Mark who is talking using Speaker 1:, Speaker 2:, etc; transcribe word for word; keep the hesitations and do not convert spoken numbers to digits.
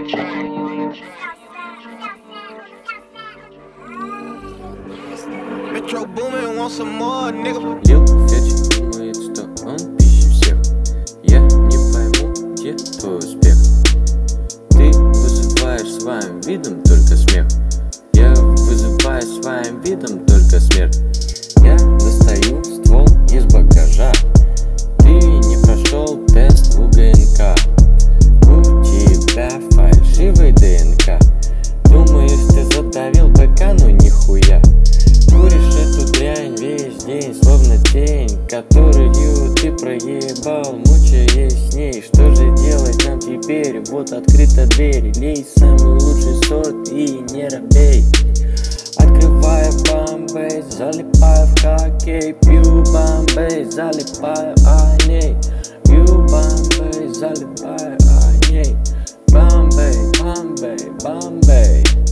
Speaker 1: Metro Boomin, want some more, nigga.
Speaker 2: Lil Fetch думает, что он пищит всех. Я не пойму, где твой успех. Ты вызываешь своим видом только смех. Я вызываю своим видом только смерть. Я достаю ствол из багажа. Ты не прошел тест в УГНК. У тебя фальшивый ДНК. Думаешь, ты задавил быка, ну нихуя. Куришь эту дрянь весь день, словно тень, которую ты проебал, мучаясь с ней. Что же делать нам теперь? Вот открыта дверь. Лей самый лучший сорт и не робей. Открываю Бомбей, залипаю в хоккей. Пью Бомбей, залипаю о ней. Пью Бомбей, залипаю о ней. Бомбей, Бомбей, Бомбей.